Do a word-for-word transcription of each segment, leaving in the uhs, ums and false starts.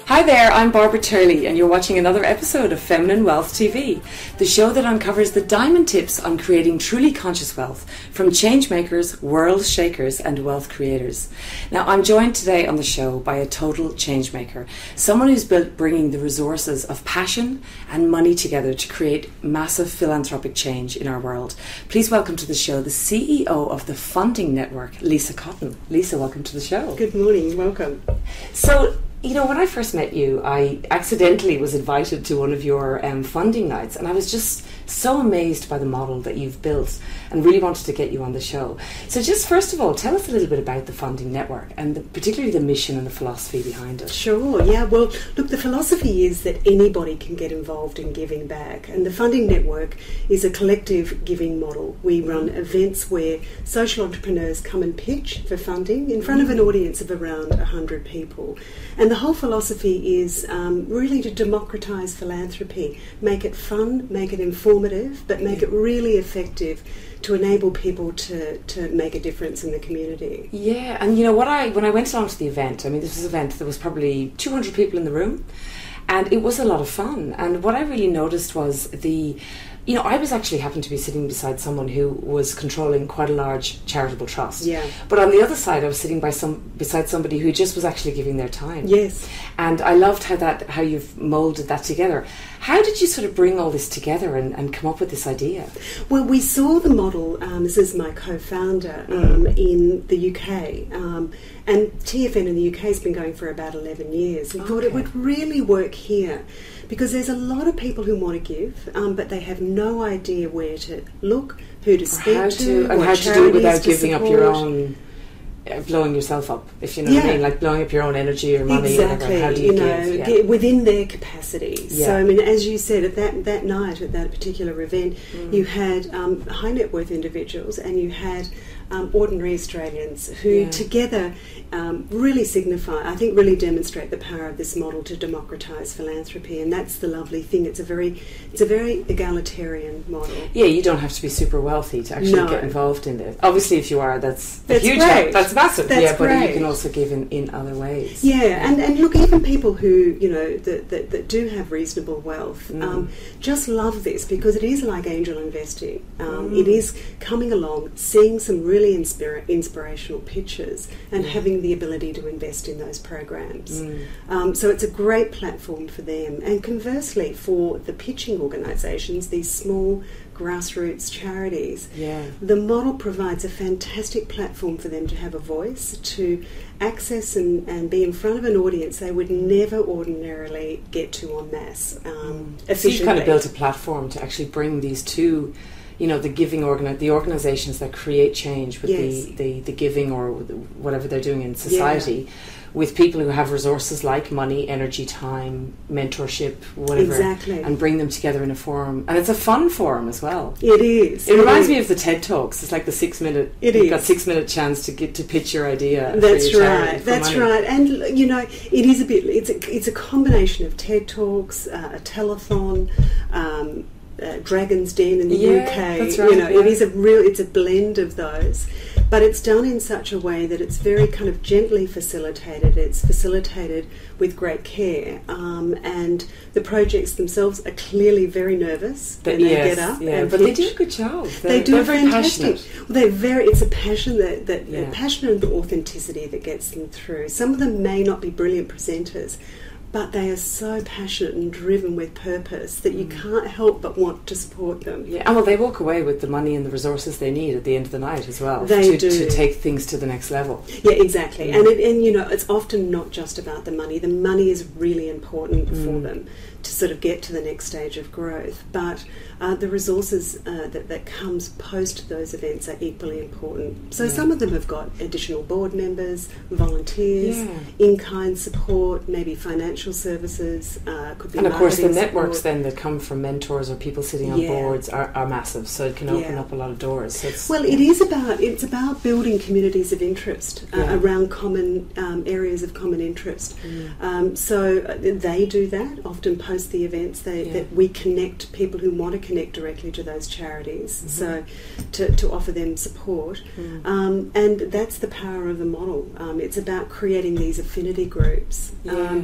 Hi there, I'm Barbara Turley and you're watching another episode of Feminine Wealth T V, the show that uncovers the diamond tips on creating truly conscious wealth from change makers, world shakers and wealth creators. Now I'm joined today on the show by a total change maker, someone who's built bringing the resources of passion and money together to create massive philanthropic change in our world. Please welcome to the show the C E O of the Funding Network, Lisa Cotton. Lisa, welcome to the show. Good morning, welcome. So, you know, when I first met you, I accidentally was invited to one of your um, funding nights, and I was just so amazed by the model that you've built and really wanted to get you on the show. So just first of all, tell us a little bit about the Funding Network and the, particularly the mission and the philosophy behind it. Sure, yeah. Well, look, the philosophy is that anybody can get involved in giving back, and the Funding Network is a collective giving model. We run events where social entrepreneurs come and pitch for funding in front of an audience of around one hundred people. And the whole philosophy is um, really to democratise philanthropy, make it fun, make it informative, but make it really effective to enable people to, to make a difference in the community. Yeah, and you know what, I when I went along to the event, I mean this was an event, there was probably two hundred people in the room, and it was a lot of fun. And what I really noticed was the You know, I was actually happened to be sitting beside someone who was controlling quite a large charitable trust. Yeah. But on the other side, I was sitting by some beside somebody who just was actually giving their time. Yes. And I loved how that how you've moulded that together. How did you sort of bring all this together and, and come up with this idea? Well, we saw the model, um, this is my co-founder, um, mm. in the U K. Um, and T F N in the U K has been going for about eleven years. We okay. thought it would really work here, because there's a lot of people who want to give, um, but they have no idea where to look, who to speak how to, to and how to do it without giving up your own, uh, blowing yourself up, if you know yeah. what I mean, like blowing up your own energy or money. Exactly, or how do you, you know, give? Yeah. within their capacity. Yeah. So, I mean, as you said, at that that night, at that particular event, mm. you had um, high net worth individuals and you had Um, ordinary Australians who yeah. together um, really signify, I think really demonstrate the power of this model to democratise philanthropy, and that's the lovely thing. It's a very it's a very egalitarian model. Yeah, you don't have to be super wealthy to actually no. get involved in this. Obviously, if you are, that's, that's huge. Great. That's massive. That's yeah, but great. you can also give in, in other ways. Yeah, yeah, and and look, even people who you know that that, that do have reasonable wealth mm. um, just love this, because it is like angel investing. Um, mm. It is coming along, seeing some really really inspira- inspirational pitches and yeah. having the ability to invest in those programs. Mm. Um, so it's a great platform for them. And conversely, for the pitching organisations, these small grassroots charities, yeah. the model provides a fantastic platform for them to have a voice, to access and, and be in front of an audience they would never ordinarily get to en masse um, mm. efficiently. So you've kind of built a platform to actually bring these two, you know, the giving organ, the organisations that create change with yes. the, the, the giving or whatever they're doing in society, yeah. with people who have resources like money, energy, time, mentorship, whatever, exactly. and bring them together in a forum. And it's a fun forum as well. It is. It, it reminds is. me of the TED Talks. It's like the six minute. It you've is. got six minute chance to get to pitch your idea. That's your right. That's money. right. And you know, it is a bit. It's a, it's a combination of TED Talks, uh, a telethon. Um, Uh, Dragon's Den in the yeah, U K, that's right, you know, yeah. it is a real, it's a blend of those, but it's done in such a way that it's very kind of gently facilitated. It's facilitated with great care, um, and the projects themselves are clearly very nervous but when they yes, get up. Yeah, and but pitch. they do a good job. They're, they do they're very fantastic. passionate. Well, they're very. It's a passion that that yeah. passion and the authenticity that gets them through. Some of them may not be brilliant presenters, but they are so passionate and driven with purpose that you mm. can't help but want to support them. Yeah, and well, they walk away with the money and the resources they need at the end of the night as well. They to, do. to take things to the next level. Yeah, exactly. Mm. And it, and you know, it's often not just about the money. The money is really important mm. for them to sort of get to the next stage of growth. But uh, the resources uh, that, that comes post those events are equally important. So yeah. some of them have got additional board members, volunteers, yeah. in-kind support, maybe financial services, uh, could be and of course the marketing networks support. then that come from mentors or people sitting on Yeah. boards are, are massive, so it can open Yeah. up a lot of doors. So it's, Well, it is about it's about building communities of interest uh, Yeah. around common um, areas of common interest. Mm. Um, so uh, they do that often post the events. They Yeah. that we connect people who want to connect directly to those charities. Mm-hmm. So to, to offer them support, Mm. um, and that's the power of the model. Um, it's about creating these affinity groups, Yeah. um, and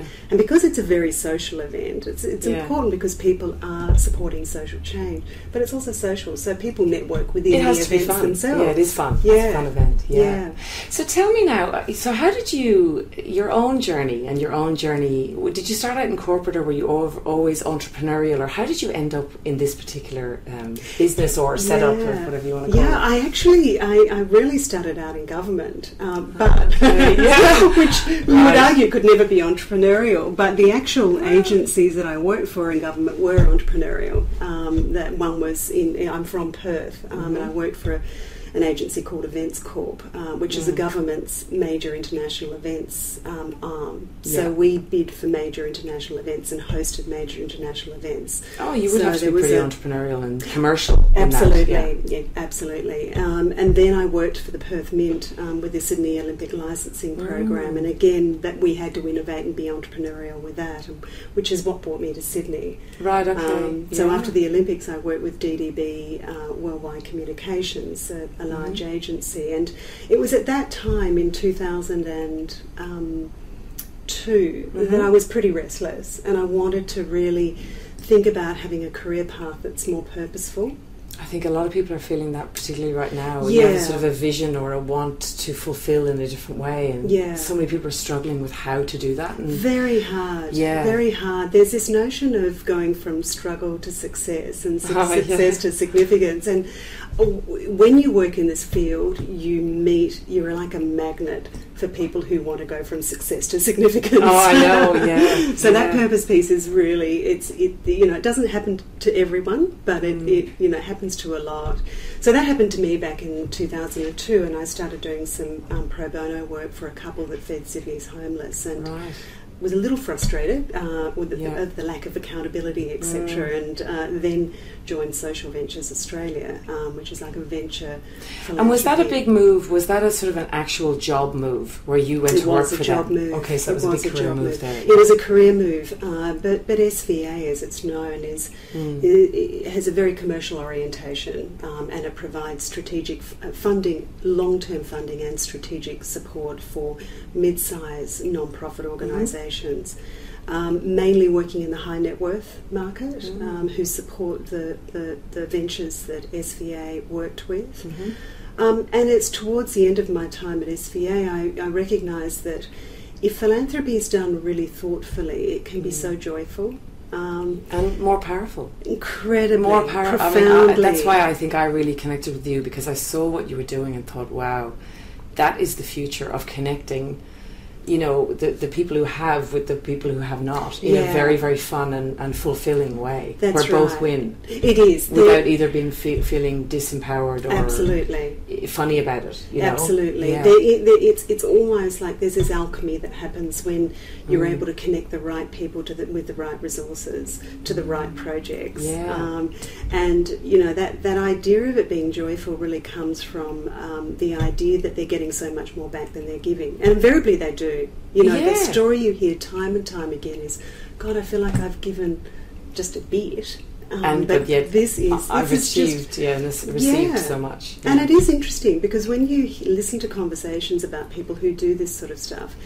because it's a very social event, it's, it's Yeah. important because people are supporting social change, but it's also social, so people network within It has the to be events fun. themselves. Yeah, it is fun. It's Yeah. a fun event. Yeah. Yeah. So tell me now, uh, so how did you, your own journey and your own journey, w- did you start out in corporate or were you al- always entrepreneurial, or how did you end up in this particular um, business or setup or Yeah. whatever you want to call Yeah, it? I actually, I, I really started out in government, um, but Okay, yeah. which you would argue could never be entrepreneurial. But the actual agencies that I worked for in government were entrepreneurial. Um, that one was in, I'm from Perth, um, Mm-hmm. and I worked for a, an agency called Events Corp, uh, which is the Mm. government's major international events um, arm. So Yeah. we bid for major international events and hosted major international events. Oh, you would So have to there be was pretty a- entrepreneurial and commercial. in that, Absolutely, yeah. yeah, absolutely. Um, and then I worked for the Perth Mint um, with the Sydney Olympic licensing program, Mm. and again that we had to innovate and be entrepreneurial with that, and, which is what brought me to Sydney. Right, okay. Um, so yeah. after the Olympics, I worked with D D B uh, Worldwide Communications, a, a large Mhm. agency, and it was at that time in two thousand two Mhm. that I was pretty restless, and I wanted to really think about having a career path that's more purposeful. I think a lot of people are feeling that particularly right now. You have Yeah. sort of a vision or a want to fulfill in a different way, and Yeah. so many people are struggling with how to do that. And Very hard. Yeah. Very hard. There's this notion of going from struggle to success and su- Oh, yeah. success to significance. And uh, w- when you work in this field, you meet, you're like a magnet for people who want to go from success to significance. Oh, I know, yeah. So that Yeah. purpose piece is really, it's, it, you know, it doesn't happen to everyone, but it, Mm. it, you know, happens to a lot. So that happened to me back in two thousand two, and I started doing some um, pro bono work for a couple that fed Sydney's homeless, and right. was a little frustrated uh, with the, Yeah. of the lack of accountability, et cetera, Mm. and uh, then joined Social Ventures Australia, um, which is like a venture. And was that a philanthropy. big move? Was that a sort of an actual job move where you went It to work was a for job them? move. Okay, so that It was, a big career job move, there. It was a career move, uh, but but S V A, as it's known, is Mm. it, it has a very commercial orientation, um, and it provides strategic f- uh, funding, long-term funding, and strategic support for mid-size non-profit organisations. Um, mainly working in the high net worth market, Mm. um, who support the, the, the ventures that S V A worked with. Mhm. Um, and it's towards the end of my time at S V A, I, I recognise that if philanthropy is done really thoughtfully, it can be Mm. so joyful. Um, And more powerful. incredibly, More powerful. I profoundly. mean, I, that's why I think I really connected with you, because I saw what you were doing and thought, wow, that is the future of connecting, you know, the, the people who have with the people who have not in a Yeah. very, very fun and, and fulfilling way, That's where both right. win It is. without There- either being fe- feeling disempowered or absolutely. funny about it. You know? Absolutely. Yeah. There, it, there, it's it's almost like there's this alchemy that happens when you're Mm. able to connect the right people to the, with the right resources to the right projects. Yeah. Um, and you know that that idea of it being joyful really comes from um, the idea that they're getting so much more back than they're giving, and invariably they do. You know, Yeah. the story you hear time and time again is, God, I feel like I've given just a bit. Um, And but but yet this is I- I've this is just received, yeah, and this, received Yeah. so much. and yeah. it is interesting because when you he- listen to conversations about people who do this sort of stuff,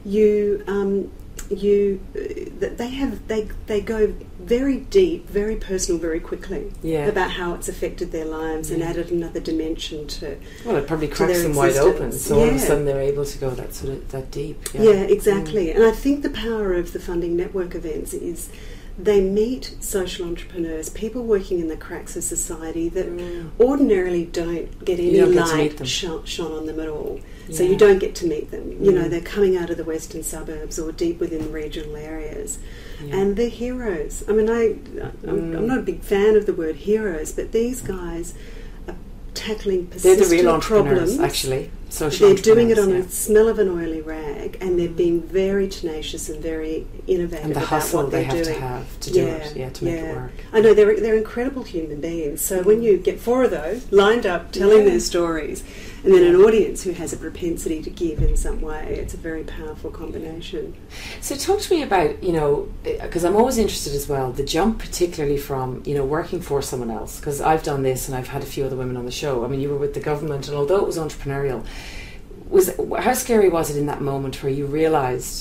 you um, you uh, th- they have they they go very deep, very personal, very quickly Yeah. about how it's affected their lives and Yeah. added another dimension to. Well, it probably to cracks their them wide open, existence. so all of a Yeah. sudden they're able to go that sort of that deep. Yeah, exactly. And I think the power of the Funding Network events is they meet social entrepreneurs, people working in the cracks of society that Mm. ordinarily don't get any You don't get to meet light them. shone, shone on them at all. So Yeah. you don't get to meet them. You know, Mm. they're coming out of the western suburbs or deep within regional areas. Yeah. And they're heroes. I mean, I, I'm, Mm. I'm not a big fan of the word heroes, but these guys are tackling They're persistent the real entrepreneurs, problems. actually. Social They're doing it on entrepreneurs, a smell of an oily rag, and they're Mm. being very tenacious and very innovative and the about hustle what they they're have doing. to have to do Yeah, it, yeah, to make yeah. it work. I know they're they're incredible human beings. So when you get four of those lined up telling Yeah. their stories, and then an audience who has a propensity to give in some way, it's a very powerful combination. So talk to me about, you know, because I'm always interested as well, the jump particularly from, you know, working for someone else, because I've done this and I've had a few other women on the show. I mean, you were with the government, and although it was entrepreneurial, was how scary was it in that moment where you realised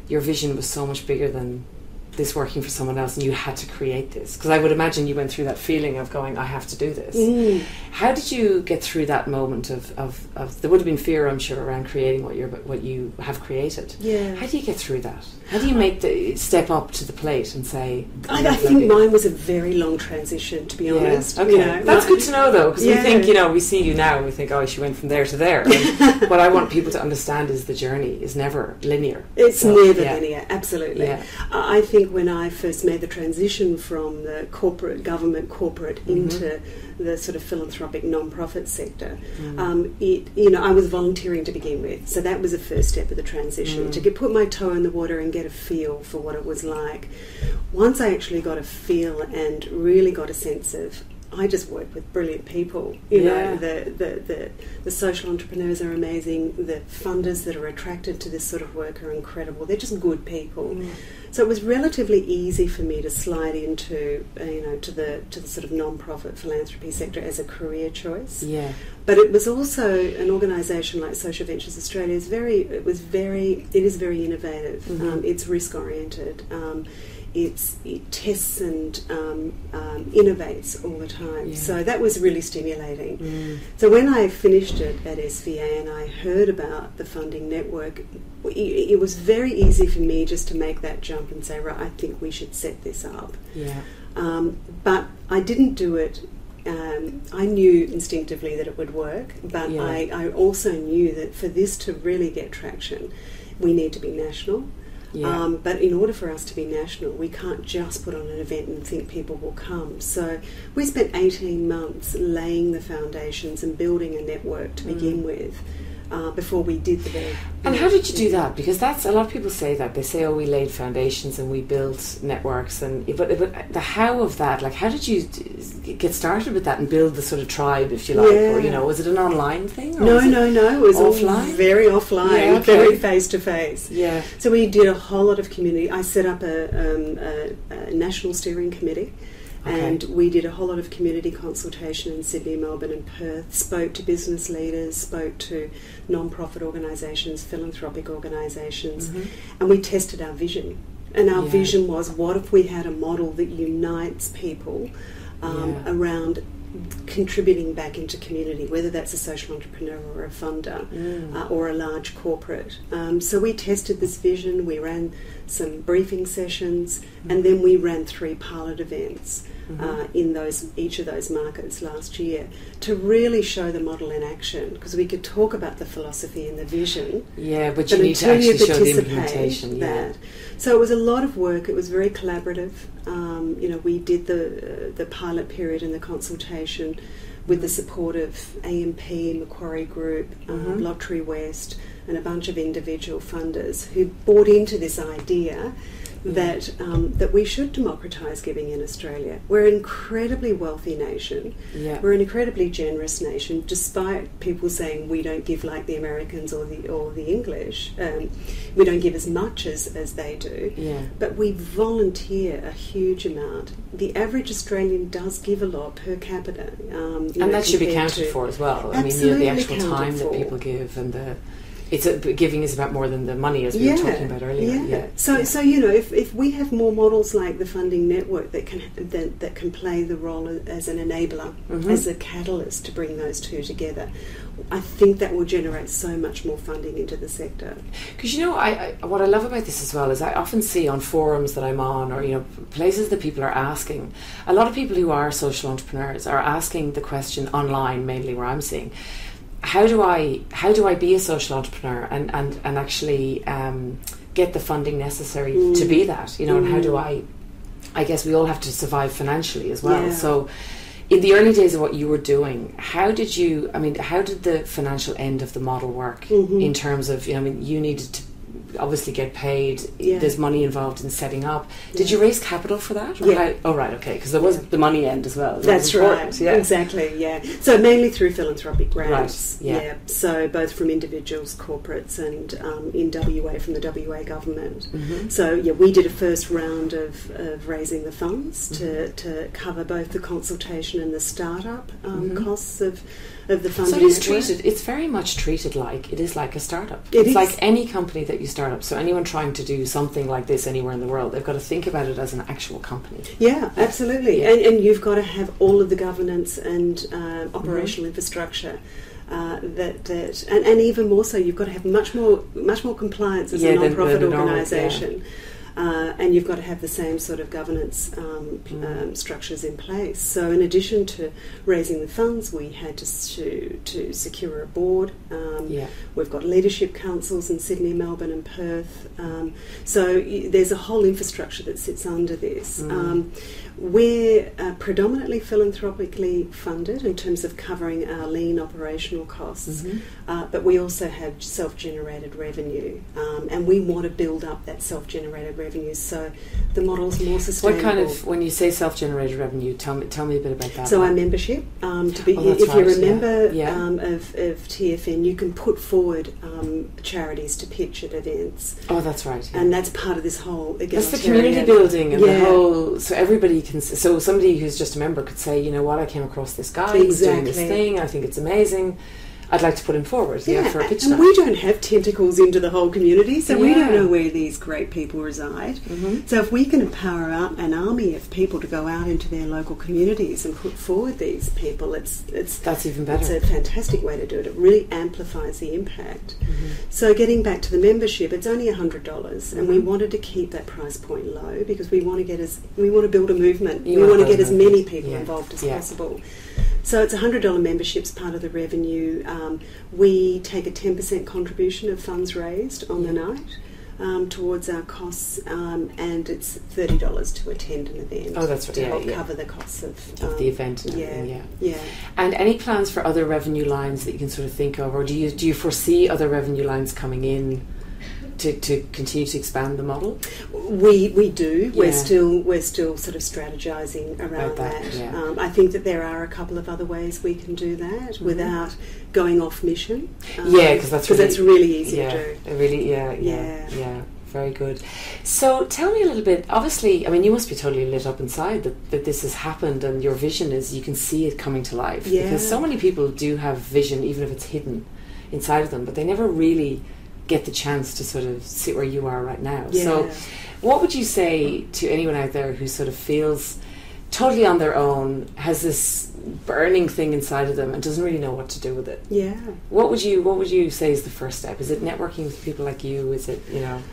your vision was so much bigger than this working for someone else, and you had to create this? Because I would imagine you went through that feeling of going, I have to do this. Mm. How did you get through that moment of, of, of there would have been fear, I'm sure, around creating what you're what you have created. Yeah. How do you get through that? How do you make the step up to the plate and say, I, I think mine was a very long transition, to be yeah. honest. Okay. You know, that's like, good to know, though, because yeah. we think, you know, we see you now and we think, oh, she went from there to there. And what I want people to understand is the journey is never linear. It's so, never yeah. linear, absolutely. Yeah. I think when I first made the transition from the corporate, government corporate mm-hmm. into the sort of philanthropic non-profit sector, mm. um, it, you know, I was volunteering to begin with, so that was the first step of the transition, mm. to get, put my toe in the water and get a feel for what it was like. Once I actually got a feel and really got a sense of, I just work with brilliant people. You yeah. know, the, the, the, the social entrepreneurs are amazing. The funders that are attracted to this sort of work are incredible. They're just good people. Mm. So it was relatively easy for me to slide into, uh, you know, to the to the sort of non-profit philanthropy sector as a career choice. Yeah. But it was also an organisation like Social Ventures Australia is very. It was very. It is very innovative. Mm-hmm. Um, it's risk oriented. Um, It's, it tests and um, um, innovates all the time. Yeah. So that was really stimulating. Mm. So when I finished it at S V A and I heard about the funding network, it, it was very easy for me just to make that jump and say, right, I think we should set this up. Yeah. Um, but I didn't do it. Um, I knew instinctively that it would work, but yeah. I, I also knew that for this to really get traction, we need to be national. Yeah. Um, but in order for us to be national, we can't just put on an event and think people will come. So we spent eighteen months laying the foundations and building a network to mm. begin with. Uh, before we did the big. And how did you do that? Because that's a lot of people say that they say, "Oh, we laid foundations and we built networks." And but but the how of that, like, how did you get started with that and build the sort of tribe, if you like, yeah. or you know, was it an online thing? Or no, was it no, no. It was offline? all very offline, yeah, okay. very face to face. Yeah. So we did a whole lot of community. I set up a, um, a, a national steering committee. Okay. And we did a whole lot of community consultation in Sydney, Melbourne and Perth, spoke to business leaders, spoke to non-profit organisations, philanthropic organisations, mm-hmm. and we tested our vision. And our yeah. vision was, what if we had a model that unites people um, yeah. around contributing back into community, whether that's a social entrepreneur or a funder mm. uh, or a large corporate. Um, so we tested this vision, we ran some briefing sessions, mm. and then we ran three pilot events mm-hmm. uh, in those each of those markets last year to really show the model in action, because we could talk about the philosophy and the vision. Yeah, but you but need to actually show the implementation. That, yeah. So it was a lot of work. It was very collaborative. Um, you know, we did the uh, the pilot period and the consultation with the support of A M P, Macquarie Group, mm-hmm. um, Lottery West, and a bunch of individual funders who bought into this idea that um, that we should democratise giving in Australia. We're an incredibly wealthy nation. Yeah. We're an incredibly generous nation, despite people saying we don't give like the Americans or the or the English. Um, we don't give as much as, as they do. Yeah. But we volunteer a huge amount. The average Australian does give a lot per capita. Um, and know, that should be counted for as well. I mean, you know, the actual time for. that people give and the... It's a, giving is about more than the money, as we yeah, were talking about earlier. Yeah. yeah. So, yeah. so you know, if, if we have more models like the funding network that can that, that can play the role as an enabler, mm-hmm. as a catalyst to bring those two together, I think that will generate so much more funding into the sector. Because you know, I, I what I love about this as well is I often see on forums that I'm on, or you know, places that people are asking. A lot of people who are social entrepreneurs are asking the question online, mainly where I'm seeing. How do I how do I be a social entrepreneur and, and, and actually um, get the funding necessary mm. to be that? You know, mm. and how do I? I guess we all have to survive financially as well. Yeah. So, in the early days of what you were doing, how did you? I mean, how did the financial end of the model work mm-hmm. in terms of? You know, I mean, you needed to obviously get paid. Yeah. There's money involved in setting up. Yeah. Did you raise capital for that? Or yeah. how, oh right, okay, because there was yeah. the money end as well. That That's right. Yeah. Exactly. Yeah. So mainly through philanthropic grants. Right. Yeah. yeah. So both from individuals, corporates, and um, in W A from the W A government. Mm-hmm. So yeah, we did a first round of, of raising the funds mm-hmm. to to cover both the consultation and the startup um, mm-hmm. costs of. of the funding So it is network. treated, it's very much treated like, it is like a startup. It it's is. like any company that you start up. So anyone trying to do something like this anywhere in the world, they've got to think about it as an actual company. Yeah, absolutely. Yeah. And, and you've got to have all of the governance and uh, operational mm-hmm. infrastructure. Uh, that that and, and even more so, you've got to have much more much more compliance as yeah, a non-profit than, than organisation, yeah. uh, and you've got to have the same sort of governance um, mm. um, structures in place. So, in addition to raising the funds, we had to to, to secure a board. Um, yeah. We've got leadership councils in Sydney, Melbourne, and Perth. Um, so y- there's a whole infrastructure that sits under this. Mm. Um, We're uh, predominantly philanthropically funded in terms of covering our lean operational costs, mm-hmm. uh, but we also have self-generated revenue, um, and we want to build up that self-generated revenue so the model's more sustainable. What kind of, when you say self-generated revenue, tell me tell me a bit about that. So our membership, um, to be, oh, if right, you're a member yeah. Yeah. Um, of, of T F N, you can put forward um, charities to pitch at events. Oh, that's right. Yeah. And that's part of this whole... That's the community building and yeah. the whole... So everybody can... So somebody who's just a member could say, you know what, I came across this guy exactly. who's doing this thing, I think it's amazing, I'd like to put him forward yeah, yeah, for a pitch and night. we don't have tentacles into the whole community, so yeah. we don't know where these great people reside. Mm-hmm. So if we can empower out an army of people to go out into their local communities and put forward these people, it's it's that's even better. It's a fantastic way to do it. It really amplifies the impact. Mm-hmm. So getting back to the membership, it's only one hundred dollars, mm-hmm. and we wanted to keep that price point low because we want to get as we want to build a movement. You we want to build get a as many movement. people yeah. involved as yeah. possible. So it's a one hundred dollars membership's part of the revenue. Um, we take a ten percent contribution of funds raised on yeah. the night um, towards our costs, um, and it's thirty dollars to attend an event. Oh, that's right. To yeah, help yeah. cover the costs of, of um, the event. And yeah, everything, yeah, yeah. yeah. And any plans for other revenue lines that you can sort of think of, or do you do you foresee other revenue lines coming in to, to continue to expand the model? We we do. Yeah. We're still we're still sort of strategizing around About that, that. yeah. Um, I think that there are a couple of other ways we can do that mm-hmm. without going off mission. Um, yeah, because that's really, that's really easy yeah, to do. Really, yeah, yeah, yeah, yeah. Very good. So tell me a little bit. Obviously, I mean, you must be totally lit up inside that, that this has happened, and your vision is you can see it coming to life. Yeah. Because so many people do have vision, even if it's hidden inside of them, but they never really get the chance to sort of sit where you are right now. Yeah. So what would you say to anyone out there who sort of feels totally on their own, has this burning thing inside of them and doesn't really know what to do with it? Yeah. What would you what would you say is the first step? Is it networking with people like you? Is it, you know...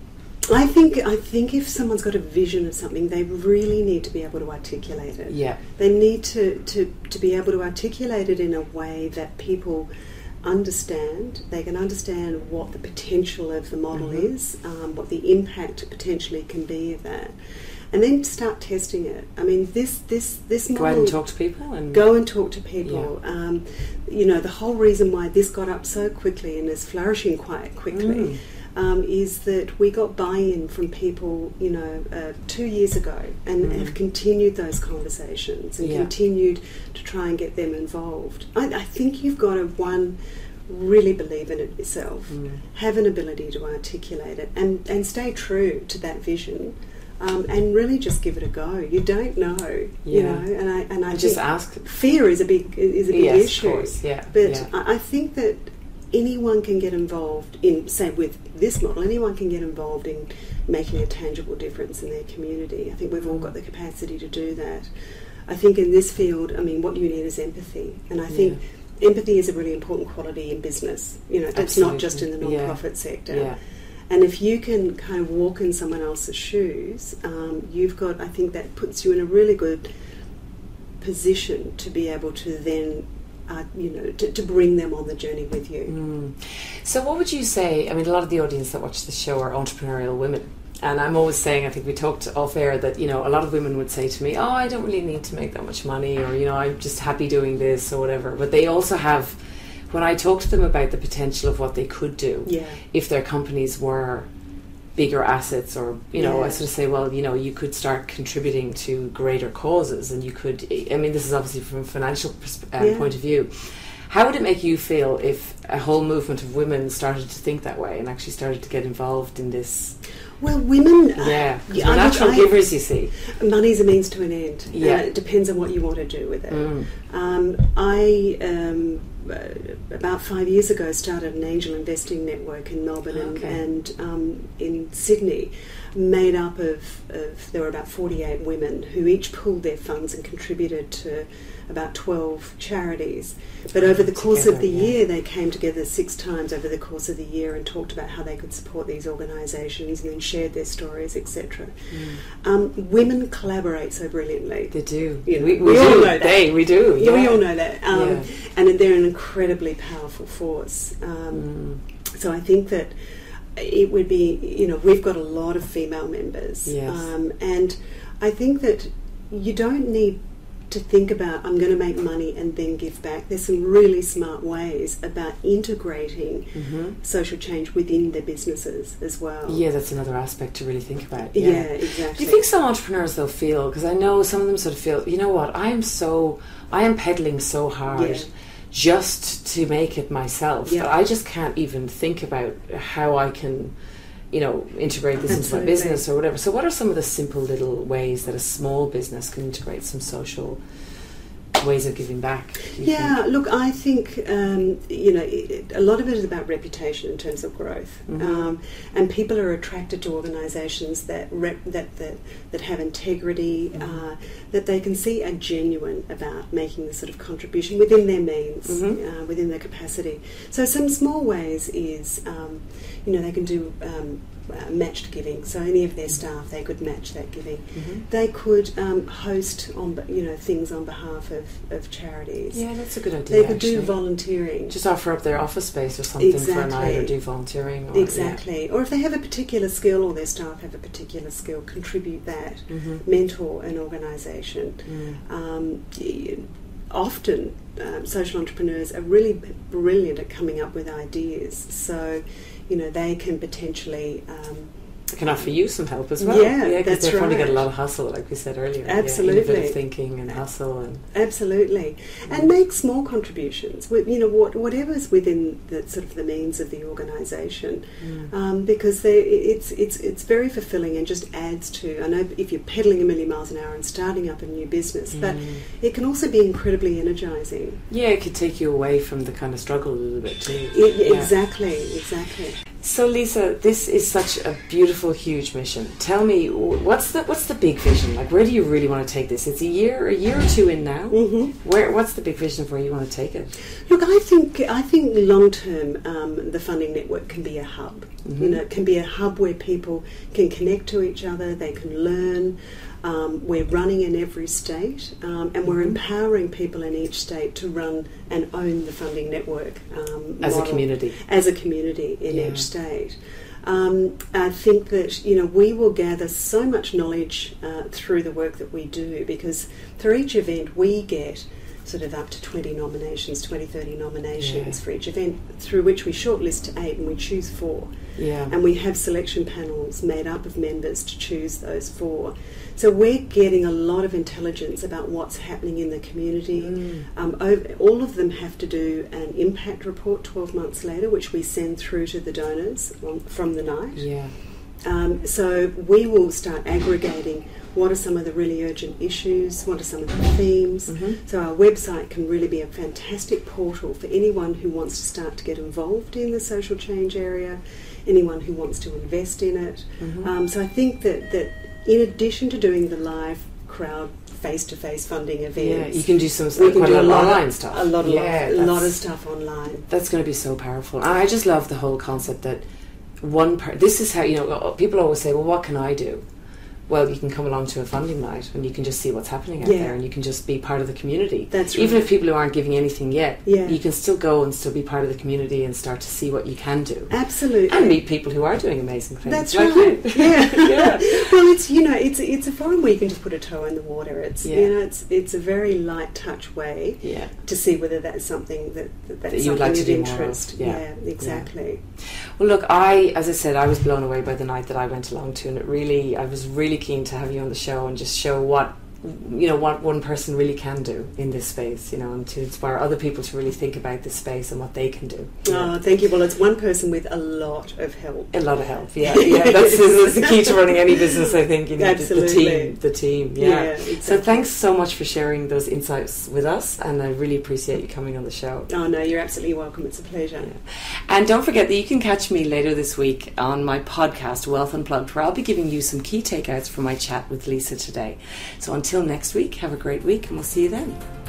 I think I think if someone's got a vision of something, they really need to be able to articulate it. Yeah. They need to, to, to be able to articulate it in a way that people understand. They can understand what the potential of the model mm-hmm. is, um, what the impact potentially can be of that, and then start testing it. I mean, this this this model. Go out and talk to people and go and talk to people. Yeah. Um, you know, the whole reason why this got up so quickly and is flourishing quite quickly. Mm. Um, is that we got buy-in from people, you know, uh, two years ago, and mm. have continued those conversations and yeah. continued to try and get them involved. I, I think you've got to, one, really believe in it yourself, mm. have an ability to articulate it, and, and stay true to that vision, um, and really just give it a go. You don't know, yeah. you know, and I and I and think just ask. Fear is a big is a big yes, issue, of course. Yeah, but yeah. I, I think that anyone can get involved in, say, with this model, anyone can get involved in making a tangible difference in their community. I think we've all got the capacity to do that. I think in this field, I mean, what you need is empathy. And I think yeah. empathy is a really important quality in business. You know, it's Absolutely. not just in the non-profit yeah. sector. Yeah. And if you can kind of walk in someone else's shoes, um, you've got, I think that puts you in a really good position to be able to then Uh, you know, to, to bring them on the journey with you. Mm. So what would you say, I mean, a lot of the audience that watch this show are entrepreneurial women. And I'm always saying, I think we talked off air, that, you know, a lot of women would say to me, oh, I don't really need to make that much money, or, you know, I'm just happy doing this or whatever. But they also have, when I talk to them about the potential of what they could do, yeah. if their companies were bigger assets, or, you know, yeah. I sort of say, well, you know, you could start contributing to greater causes, and you could, I mean, this is obviously from a financial persp- uh, yeah. point of view. How would it make you feel if a whole movement of women started to think that way and actually started to get involved in this? Well, women... Yeah, uh, we're I- natural I- givers, you see. Money's a means to an end. Yeah. Uh, it depends on what you want to do with it. Mm. Um, I, um, uh, about five years ago, started an angel investing network in Melbourne and, Okay. and um, in Sydney, made up of, of, there were about forty-eight women who each pooled their funds and contributed to about twelve charities. But over the course of the Together, yeah. year, they came together six times over the course of the year and talked about how they could support these organisations and then shared their stories, et cetera. Mm. Um, women collaborate so brilliantly. They do. You know, we, we, we do. all know that. They, we do. Yeah, we yeah. all know that. Um, Yeah. And they're an incredibly powerful force. Um, Mm. So I think that it would be, you know, we've got a lot of female members. Yes. Um, and I think that you don't need to think about, I'm going to make money and then give back. There's some really smart ways about integrating Mhm. social change within their businesses as well. Yeah, that's another aspect to really think about. Yeah, Yeah. exactly. Do you think some entrepreneurs they'll feel, because I know some of them sort of feel, you know what, I am so, I am pedaling so hard Yeah. just to make it myself Yeah. that I just can't even think about how I can, you know, integrate this Absolutely. into my business or whatever. So what are some of the simple little ways that a small business can integrate some social ways of giving back? do you Yeah, think? look, I think um, you know it, a lot of it is about reputation in terms of growth, Mhm. um, and people are attracted to organisations that, rep, that that that have integrity, Mhm. uh, that they can see are genuine about making the sort of contribution within their means, Mhm. uh, within their capacity. So some small ways is um, you know they can do. Um, Uh, matched giving, so any of their staff they could match that giving. Mhm. They could um, host on be- you know things on behalf of, of charities. Yeah, that's a good idea. They could actually. do volunteering. Just offer up their office space or something for a night, or Exactly. do volunteering. Or, Exactly. Or if they have a particular skill or their staff have a particular skill, contribute that. Yeah. Mhm. Mentor an organisation. Mm. Um, y- often um, social entrepreneurs are really b- brilliant at coming up with ideas. So, you know, they can potentially... Um, I can offer you some help as well. Yeah, because that's they're probably right. get a lot of hustle, like we said earlier. Absolutely. Yeah, innovative thinking and hustle. And Absolutely, and make small contributions. with- You know, what whatever's within the sort of the means of the organisation, Mm. um, because they, it's it's it's very fulfilling and just adds to. I know if you're pedaling a million miles an hour and starting up a new business, but Mm. it can also be incredibly energising. yeah, it could take you away from the kind of struggle a little bit too. I- Yeah. Exactly, exactly. So, Lisa, this is such a beautiful, huge mission. Tell me, wh- what's the what's the big vision? Like, where do you really want to take this? It's a year, a year or two in now. hmm Where what's the big vision of where you want to take it? Look, I think I think long term, um, the funding network can be a hub. Mhm. You know, it can be a hub where people can connect to each other, they can learn. Um, we're running in every state, um, and we're Mhm. empowering people in each state to run and own the funding network um, As a model community. as a community in Yeah. each state. Um, I think that you know we will gather so much knowledge uh, through the work that we do, because through each event we get sort of up to twenty nominations, twenty, thirty nominations Yeah. for each event, through which we shortlist to eight and we choose four. Yeah. And we have selection panels made up of members to choose those four. So we're getting a lot of intelligence about what's happening in the community. Mm. Um, over, all of them have to do an impact report twelve months later, which we send through to the donors on, from the night. Yeah. Um, so we will start aggregating what are some of the really urgent issues, what are some of the themes. Mhm. So our website can really be a fantastic portal for anyone who wants to start to get involved in the social change area, anyone who wants to invest in it. Mhm. Um, so I think that, that in addition to doing the live crowd face-to-face funding Yeah, events, you can do some we can quite do a a lot of lot online of, stuff. a lot of yeah, a lot of that's- stuff online. That's going to be so powerful. And I just love the whole concept that one part. This is how, you know, people always say, "Well, what can I do?" Well, you can come along to a funding night and you can just see what's happening out Yeah. there, and you can just be part of the community. That's Even right. if people who aren't giving anything yet, Yeah. you can still go and still be part of the community and start to see what you can do. Absolutely. And meet people who are doing amazing things. That's like right. you. Yeah. Yeah. Well, it's you know, it's it's a forum where you can just put a toe in the water. It's Yeah. you know, it's it's a very light touch way Yeah. to see whether that's something that, that that's That you'd something like to of do more of. interest. Yeah. exactly. Well, look, I, as I said, I was blown away by the night that I went along to, and it really, I was really keen to have you on the show and just show what you know, what one person really can do in this space, you know, and to inspire other people to really think about this space and what they can do. Oh, know. Thank you. Well, it's one person with a lot of help. A lot of help, yeah. yeah. That's, that's the key to running any business, I think. You know, Absolutely. The, the team, the team, yeah. yeah exactly. So thanks so much for sharing those insights with us, and I really appreciate you coming on the show. Oh, no, you're absolutely welcome. It's a pleasure. Yeah. And don't forget that you can catch me later this week on my podcast, Wealth Unplugged, where I'll be giving you some key takeouts from my chat with Lisa today. So until next week, have a great week, and we'll see you then.